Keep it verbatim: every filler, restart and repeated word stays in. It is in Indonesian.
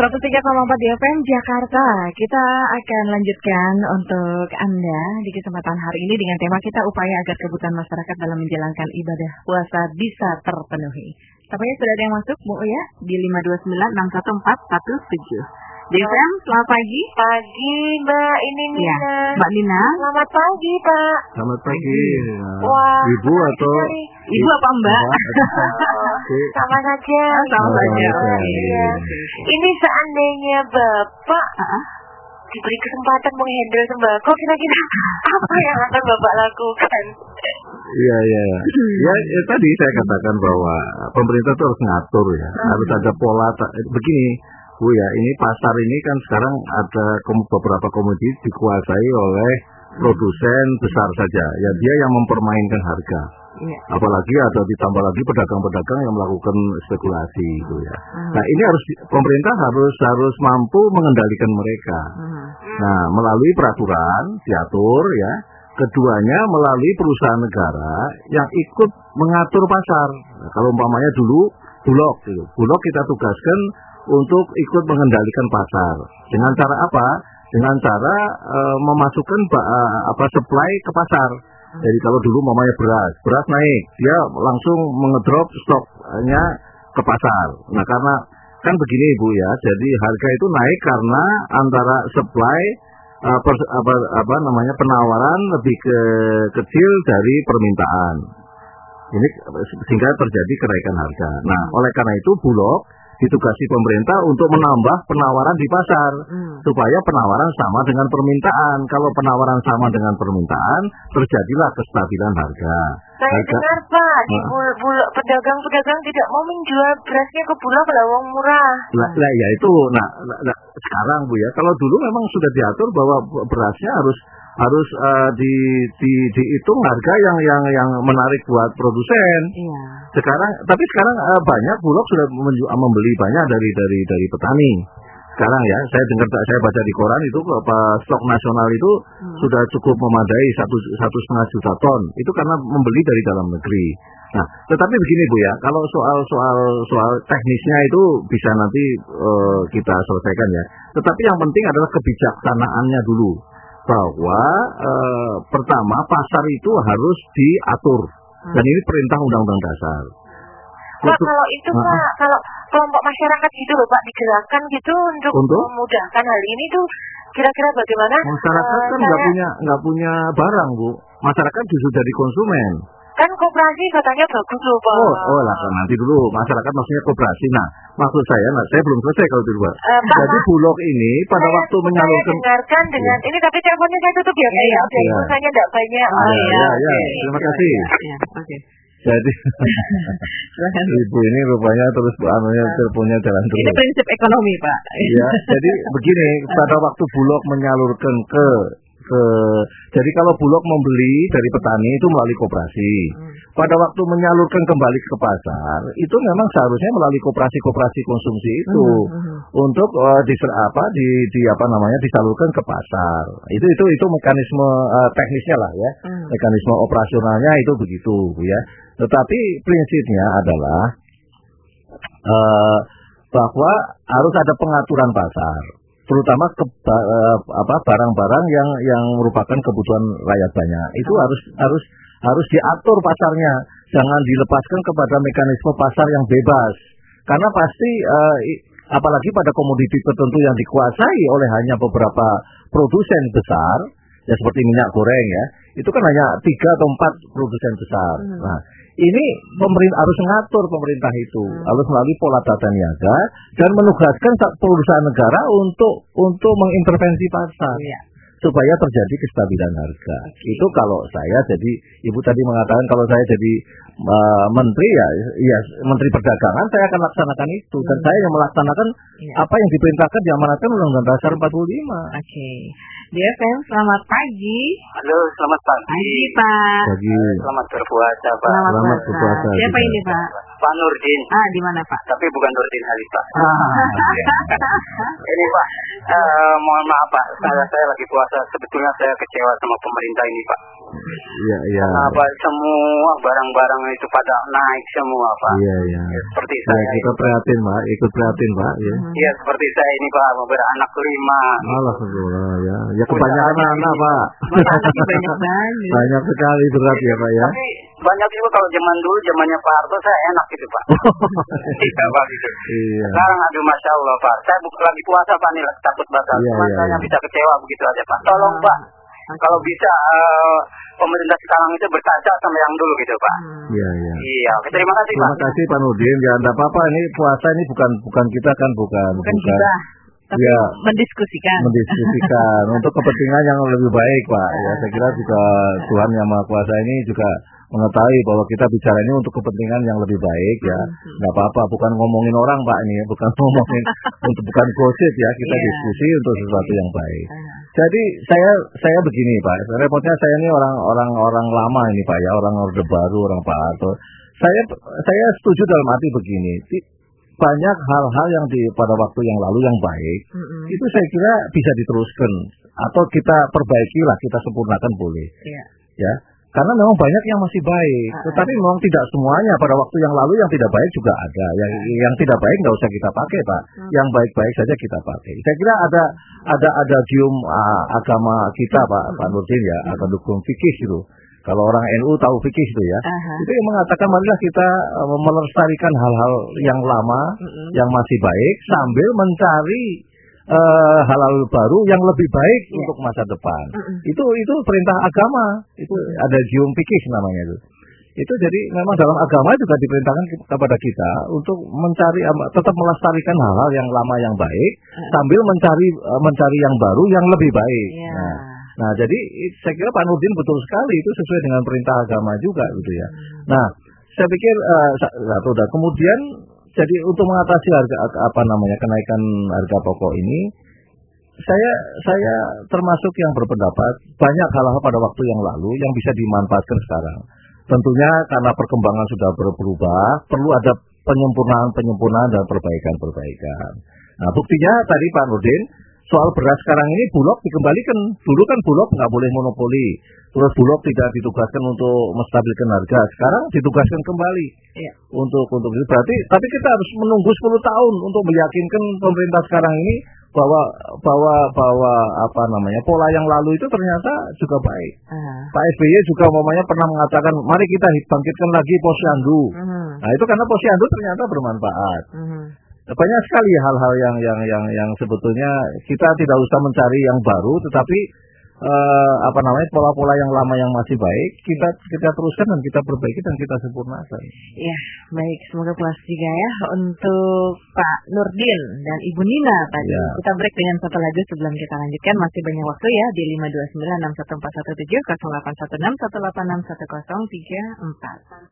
seratus tiga koma empat di F M Jakarta. Kita akan lanjutkan untuk Anda di kesempatan hari ini dengan tema kita, upaya agar kebutuhan masyarakat dalam menjalankan ibadah puasa bisa terpenuhi. Tampaknya sudah ada yang masuk, Bu Uya, di lima dua sembilan enam satu empat satu tujuh. D F M, selamat pagi. Pagi, Mbak. Ini Nina. Ya, Mbak Nina. Selamat pagi, Pak. Selamat pagi. Wah, Ibu atau sekali. Ibu apa Mbak? Sama saja. Sama saja. Oh, iya. Ini seandainya Bapak uh-huh. diberi kesempatan menghandle sembako, kira-kira apa yang akan Bapak lakukan? Iya, iya. Ya, ya, tadi saya katakan bahwa pemerintah itu harus ngatur ya. Hmm. Harus ada pola. Ta- begini, Bu ya, ini pasar ini kan sekarang ada kom- beberapa komoditi dikuasai oleh produsen besar saja. Ya, dia yang mempermainkan harga. Ya. Apalagi ada ditambah lagi pedagang-pedagang yang melakukan spekulasi gitu ya. Hmm. Nah, ini harus pemerintah harus harus mampu mengendalikan mereka. Hmm. Nah, melalui peraturan diatur ya. Keduanya melalui perusahaan negara yang ikut mengatur pasar. Nah, kalau umpamanya dulu Bulog gitu. Bulog kita tugaskan untuk ikut mengendalikan pasar. Dengan cara apa? Dengan cara e, memasukkan e, apa supply ke pasar. Jadi kalau dulu umpamanya beras, beras naik, dia langsung mengedrop stoknya ke pasar. Nah, karena kan begini Bu ya. Jadi harga itu naik karena antara supply Apa, apa, apa namanya penawaran lebih ke, kecil dari permintaan. Ini sehingga terjadi kenaikan harga. Nah, oleh karena itu Bulog ditugasi pemerintah untuk menambah penawaran di pasar hmm. supaya penawaran sama dengan permintaan. Kalau penawaran sama dengan permintaan, terjadilah kestabilan harga. Saya harga, dengar Pak, di nah, bul- bul- pedagang-pedagang tidak mau menjual berasnya ke Bulog lawang murah. Lah, lah ya itu. Nah, lah, lah, sekarang Bu ya, kalau dulu memang sudah diatur bahwa berasnya harus harus uh, di, di dihitung harga yang yang yang menarik buat produsen. Iya. Sekarang, tapi sekarang uh, banyak Bulog sudah menju- membeli banyak dari dari dari petani. Sekarang ya, saya dengar, saya baca di koran itu apa stok nasional itu hmm. sudah cukup memadai satu satu setengah juta ton. Itu karena membeli dari dalam negeri. Nah, tetapi begini Bu ya, kalau soal soal soal teknisnya itu bisa nanti uh, kita selesaikan ya. Tetapi yang penting adalah kebijaksanaannya dulu. Bahwa e, pertama pasar itu harus diatur hmm. dan ini perintah undang-undang dasar. Pak, kalau itu uh, Pak, kalau kelompok masyarakat gitu loh Pak digerakkan gitu untuk, untuk? memudahkan hal ini tuh kira-kira bagaimana? Masyarakat uh, kan nggak punya nggak punya barang Bu, masyarakat justru dari konsumen. Kan koperasi katanya bagus loh Pak. Oh, oh lah kan nanti dulu masyarakat maksudnya koperasi. Nah, maksud saya, nah saya belum selesai kalau dulu Pak. Uh, Jadi Bulog ini pada waktu menyalurkan. Saya dengarkan dengan ya. Ini tapi teleponnya saya tutup ya Pak ya. Jadi pulsanya tidak banyak. Oh ya, ya, ya. Okay. Terima kasih. Ya, oke. Okay. Jadi Ibu ini rupanya terus anunya teleponnya jalan terus. Ini prinsip ekonomi Pak. Ya, jadi begini, pada waktu Bulog menyalurkan ke ke jadi kalau Bulog membeli dari petani itu melalui koperasi. Hmm. Pada waktu menyalurkan kembali ke pasar, itu memang seharusnya melalui koperasi-koperasi konsumsi itu hmm. Hmm. untuk uh, di apa di, di apa namanya disalurkan ke pasar. Itu itu itu mekanisme uh, teknisnya lah ya. Hmm. Mekanisme operasionalnya itu begitu ya. Tetapi prinsipnya adalah uh, bahwa harus ada pengaturan pasar, terutama ke, uh, apa barang-barang yang yang merupakan kebutuhan rakyat banyak. Itu harus harus harus diatur pasarnya, jangan dilepaskan kepada mekanisme pasar yang bebas. Karena pasti uh, apalagi pada komoditi tertentu yang dikuasai oleh hanya beberapa produsen besar, ya seperti minyak goreng ya, itu kan hanya tiga atau empat produsen besar. Hmm. Nah, ini pemerintah harus mengatur pemerintah itu, hmm. harus melalui pola tata niaga dan menugaskan perusahaan negara untuk untuk mengintervensi pasar. Ya. Supaya terjadi kestabilan harga. Okay. Itu kalau saya jadi, Ibu tadi mengatakan kalau saya jadi uh, menteri ya, ya menteri perdagangan saya akan laksanakan itu. Hmm. Dan saya yang melaksanakan ya. Apa yang diperintahkan diamanatkan Undang-Undang Dasar empat puluh lima. Oke. Okay. D F M, selamat pagi. Halo, selamat pagi. Pagi Pak. Pagi. Selamat berpuasa Pak. Selamat, selamat berpuasa. berpuasa. Siapa ini Pak? Pak Nurdin. Ah, di mana Pak? Tapi bukan Nurdin Halid Pak. Ah, ini Pak, uh, mohon maaf Pak, saya, saya lagi puasa. Sebetulnya saya kecewa sama pemerintah ini Pak. Iya, iya. Kenapa semua barang-barang itu pada naik semua Pak. Iya iya. Ya, seperti ya, saya. Kita prihatin Pak, ikut prihatin Pak. Ya. Iya seperti saya ini Pak, mau beranak lima. Alhamdulillah ya. Ya kebanyakan anak Pak. Banyak banget. Banyak sekali berat ya Pak ya. Tapi banyak juga kalau zaman dulu, zamannya Pak Harto saya enak gitu Pak. Iya Pak gitu. Iya. Sekarang aduh Masya Allah Pak, saya bukan lagi puasa Pak nih, takut batal. Iya, Cuma iya, saya iya. bisa kecewa begitu aja Pak. Tolong Ah. Pak, kalau bisa uh, pemerintah sekarang itu berkaca sama yang dulu gitu Pak. Iya iya. Iya, oke, terima kasih Pak. Terima kasih Pak Nurdin. Ya enggak apa-apa, ini puasa ini bukan bukan kita kan bukan Bukan kita, tapi ya, mendiskusikan. mendiskusikan untuk kepentingan yang lebih baik Pak. Ya saya kira juga Tuhan Yang Maha Kuasa ini juga mengetahui bahwa kita bicara ini untuk kepentingan yang lebih baik ya. Enggak apa-apa, bukan ngomongin orang Pak ini, bukan ngomongin untuk bukan gosip ya, kita Iya. diskusi untuk sesuatu yang baik. Ah. Jadi saya saya begini Pak, repotnya saya ini orang orang orang lama ini Pak ya, orang orde baru, orang Pak Harto. Saya saya setuju dalam arti begini, ti- banyak hal-hal yang di pada waktu yang lalu yang baik Mm-mm. itu saya kira bisa diteruskan atau kita perbaiki lah, kita sempurnakan boleh Iya. ya. Karena memang banyak yang masih baik, Ah. tetapi memang tidak semuanya. Pada waktu yang lalu yang tidak baik juga ada. Yang yang tidak baik nggak usah kita pakai Pak. Hmm. Yang baik-baik saja kita pakai. Saya kira ada ada ada gium uh, agama kita Pak Pak Nurdin ya, agama dukung fikih gitu. Kalau orang N U tahu fikih itu ya. Aha. Itu yang mengatakan marilah kita uh, melestarikan hal-hal yang lama, Mm-mm. yang masih baik sambil mencari uh, hal-hal baru yang lebih baik Yeah. untuk masa depan. Mm-mm. Itu itu perintah agama. Itu ada gium fikih namanya itu. Itu jadi memang dalam agama juga diperintahkan ke- kepada kita untuk mencari am- tetap melestarikan hal-hal yang lama yang baik sambil mencari uh, mencari yang baru yang lebih baik. Iya. Nah, nah jadi i- saya kira Pak Nurdin betul sekali itu sesuai dengan perintah agama juga gitu ya. Nah, saya pikir uh, sa- satu dan kemudian jadi untuk mengatasi harga apa namanya kenaikan harga pokok ini, saya saya termasuk yang berpendapat banyak hal-hal pada waktu yang lalu yang bisa dimanfaatkan sekarang. Tentunya karena perkembangan sudah ber- berubah, perlu ada penyempurnaan-penyempurnaan dan perbaikan-perbaikan. Nah, buktinya tadi Pak Nurdin, soal beras sekarang ini Bulog dikembalikan. Dulu kan Bulog nggak boleh monopoli. Terus Bulog tidak ditugaskan untuk menstabilkan harga. Sekarang ditugaskan kembali. Iya. Untuk untuk itu berarti tapi kita harus menunggu sepuluh tahun untuk meyakinkan pemerintah sekarang ini bahwa bahwa bahwa apa namanya pola yang lalu itu ternyata juga baik. Aha. Pak S B Y juga umpamanya pernah mengatakan mari kita bangkitkan lagi posyandu. Mhm. Nah itu karena posyandu ternyata bermanfaat. Mhm. Banyak sekali hal-hal yang yang yang yang sebetulnya kita tidak usah mencari yang baru, tetapi eh, apa namanya pola-pola yang lama yang masih baik kita kita teruskan dan kita perbaiki dan kita sempurnakan. Ya, baik. Semoga puas juga ya untuk Pak Nurdin dan Ibu Nina tadi. Ya. Kita break dengan satu lagu sebelum kita lanjutkan. Masih banyak waktu ya di lima dua sembilan enam satu empat satu tujuh nol delapan satu enam satu delapan enam satu nol tiga empat.